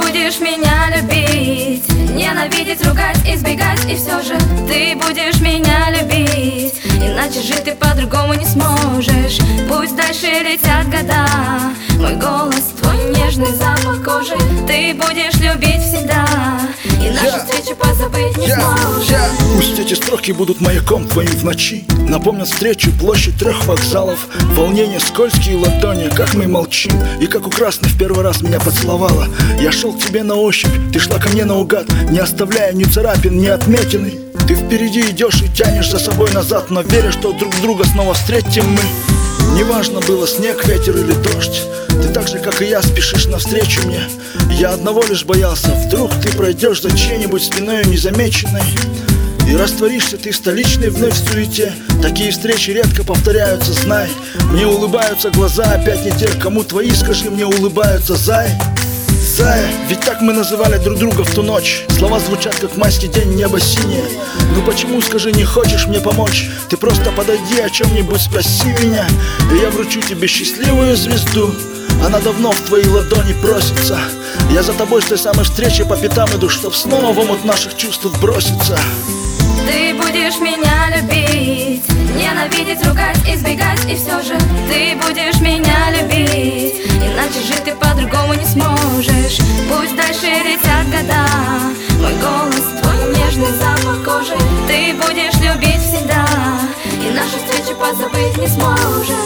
будешь меня любить, ненавидеть, ругать, избегать, и все же ты будешь меня любить. Иначе жить ты по-другому не сможешь. Пусть дальше летят года, мой голос, твой нежный запах кожи ты будешь любить всегда, и нашу встречу позабыть не сможешь. Пусть эти строки будут маяком твоим в ночи, напомнят встречу, площадь 3 вокзалов, волнение, скользкие ладони, как мы молчим. И как у красной в первый раз меня поцеловала. Я шел к тебе на ощупь, ты шла ко мне наугад, не оставляя ни царапин, ни отметины. Ты впереди идешь и тянешь за собой назад, но веря, что друг друга снова встретим мы. Неважно, было снег, ветер или дождь, ты так же, как и я, спешишь навстречу мне. Я одного лишь боялся, вдруг ты пройдешь за чьей-нибудь спиною незамеченной, и растворишься ты в столичной вновь в суете. Такие встречи редко повторяются, знай. Мне улыбаются глаза, опять не те, кому твои, скажи, мне улыбаются, зай. Зая, ведь так мы называли друг друга в ту ночь. Слова звучат, как в майский день, небо синее. Ну почему, скажи, не хочешь мне помочь? Ты просто подойди, о чем-нибудь спроси меня, и я вручу тебе счастливую звезду. Она давно в твои ладони просится. Я за тобой с той самой встречи по пятам иду, чтоб снова в омут наших чувств броситься. Ты будешь меня любить, ненавидеть, ругать, избегать, и все же ты будешь меня любить. Иначе жить ты по-другому не сможешь. Пусть дальше летят года, мой голос, твой нежный запах кожи ты будешь любить всегда, и нашу встречу позабыть не сможешь.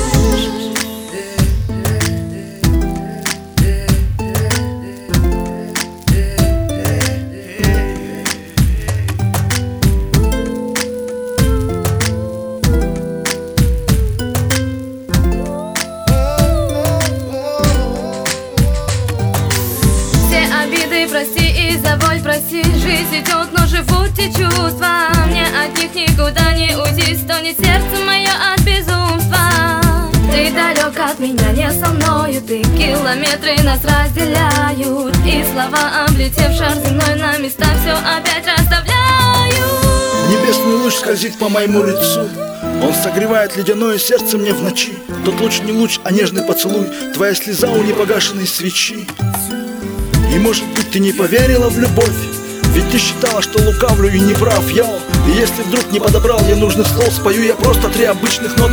Прости и забудь, прости, жизнь идет, но живут те чувства. Мне от них никуда не уйти, стонет сердце мое от безумства. Ты далек от меня, не со мною, ты километры нас разделяют, и слова, облетев шар земной, на места все опять расставляют. Небесный луч скользит по моему лицу, он согревает ледяное сердце мне в ночи. Тот луч не луч, а нежный поцелуй, твоя слеза у непогашенной свечи. И может быть ты не поверила в любовь, ведь ты считала, что лукавлю и не прав я. И если вдруг не подобрал я нужных слов, спою я просто 3 обычных ноты.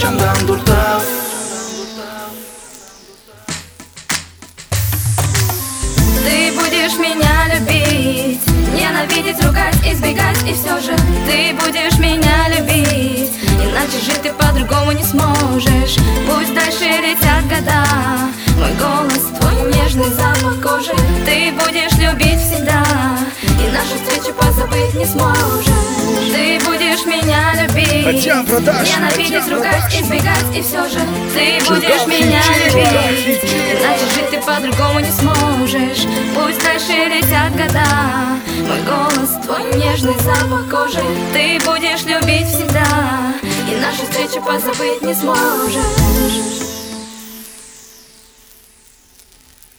Ты будешь меня любить, ненавидеть, ругать, избегать, и все же ты будешь меня любить. Иначе жить ты по-другому не сможешь. Пусть дальше летят года, мой голос, твой нежный запах кожи ты будешь любить всегда, и нашу встречу позабыть не сможешь. Ты будешь меня любить, ненавидеть, ругать, избегать, и все же ты будешь меня любить. Иначе жить ты по-другому не сможешь. Пусть дальше летят года, мой голос, твой нежный запах кожи ты будешь любить всегда, и нашу встречу позабыть не сможешь.